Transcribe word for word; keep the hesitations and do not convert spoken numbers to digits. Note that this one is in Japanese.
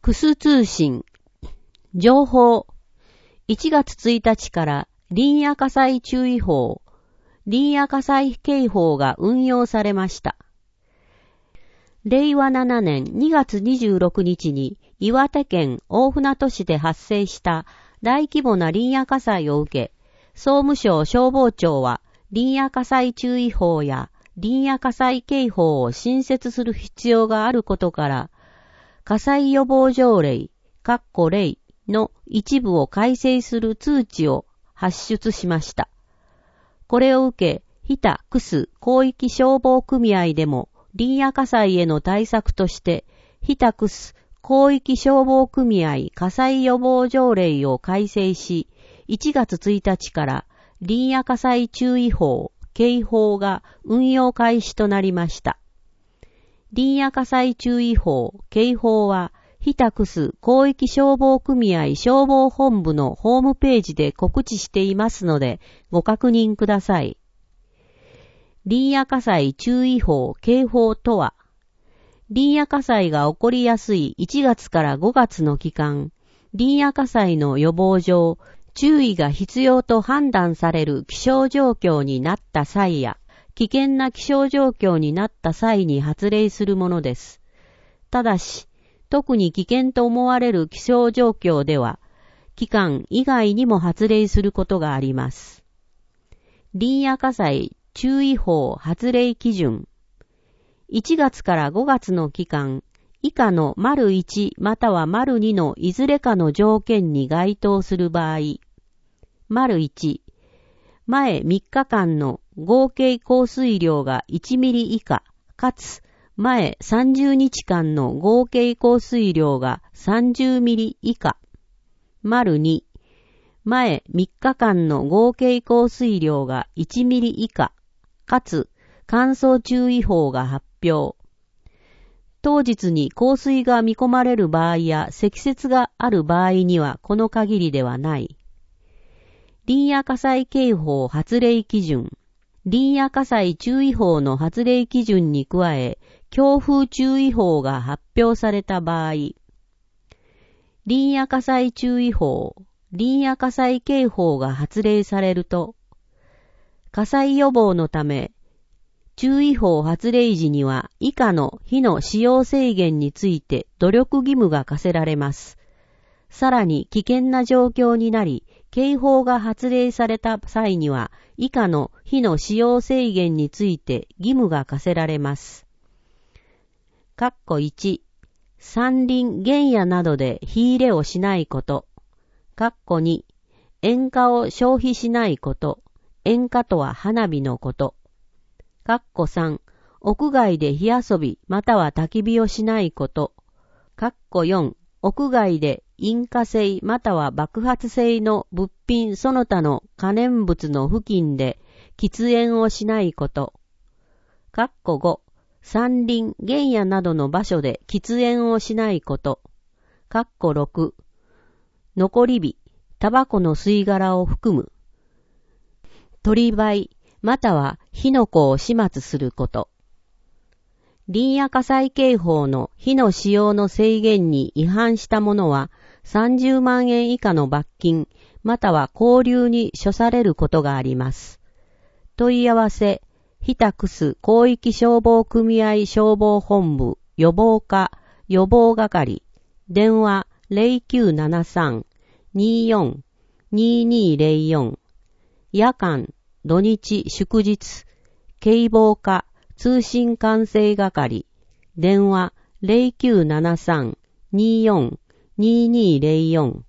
クス通信。情報。いちがつついたちから林野火災注意報、林野火災警報が運用されました。れいわななねんにがつにじゅうろくにちに岩手県大船渡市で発生した大規模な林野火災を受け、総務省消防庁は林野火災注意報や林野火災警報を新設する必要があることから、火災予防条例、括弧例の一部を改正する通知を発出しました。これを受け、日田クス広域消防組合でも林野火災への対策として、日田クス広域消防組合火災予防条例を改正し、いちがつついたちから林野火災注意報、警報が運用開始となりました。林野火災注意報、警報は、日田クス広域消防組合消防本部のホームページで告知していますので、ご確認ください。林野火災注意報、警報とは、林野火災が起こりやすいいちがつからごがつの期間、林野火災の予防上、注意が必要と判断される気象状況になった際や、危険な気象状況になった際に発令するものです。ただし、特に危険と思われる気象状況では、期間以外にも発令することがあります。林野火災注意報発令基準。いちがつからごがつの期間、以下の 丸いち または 丸に のいずれかの条件に該当する場合、丸いち、前みっかかんの合計降水量がいちミリ以下、かつ前さんじゅうにちかんの合計降水量がさんじゅうミリ以下。丸に、前みっかかんの合計降水量がいちミリ以下、かつ乾燥注意報が発表。当日に降水が見込まれる場合や積雪がある場合にはこの限りではない。林野火災警報発令基準。林野火災注意報の発令基準に加え、強風注意報が発表された場合、林野火災注意報、林野火災警報が発令されると、火災予防のため、注意報発令時には以下の火の使用制限について努力義務が課せられます。さらに危険な状況になり、警報が発令された際には以下の火の使用制限について義務が課せられます。括弧いち、山林、原野などで火入れをしないこと。括弧に、煙火を消費しないこと。煙火とは花火のこと。括弧さん、屋外で火遊びまたは焚き火をしないこと。括弧よん、屋外で引火性または爆発性の物品その他の可燃物の付近で喫煙をしないこと。括弧ご、山林、原野などの場所で喫煙をしないこと。括弧ろく、残り火、タバコの吸い殻を含む。鳥灰、または火の粉を始末すること。林野火災警報の火の使用の制限に違反した者はさんじゅうまんえん以下の罰金、または拘留に処されることがあります。問い合わせ、日田クス広域消防組合消防本部予防課予防係、電話 ゼロきゅうななさん にーよん にーにーゼロよん、夜間、土日祝日、警防課通信管制係、電話 ゼロきゅうななさん にーよん にーにーゼロよん